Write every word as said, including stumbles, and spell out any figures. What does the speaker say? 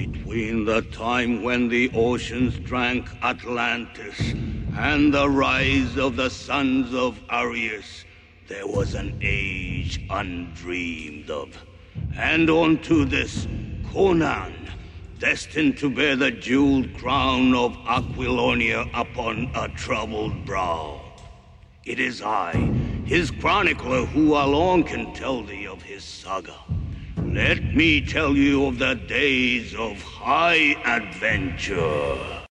Between the time when the oceans drank Atlantis and the rise of the sons of Arius, there was an age undreamed of. And unto this, Conan, destined to bear the jeweled crown of Aquilonia upon a troubled brow. It is I, his chronicler, who alone can tell thee of his saga. Let me tell you of the days of high adventure.